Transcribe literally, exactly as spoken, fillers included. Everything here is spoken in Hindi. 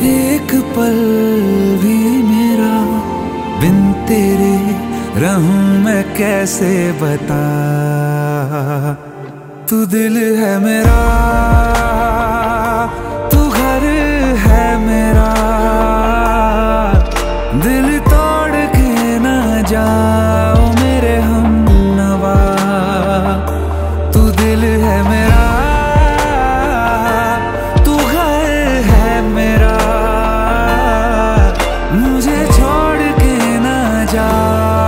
एक पल भी मेरा बिन तेरे रहूं मैं कैसे बता। तू दिल है मेरा, तू घर है मेरा, दिल तोड़ के ना जा।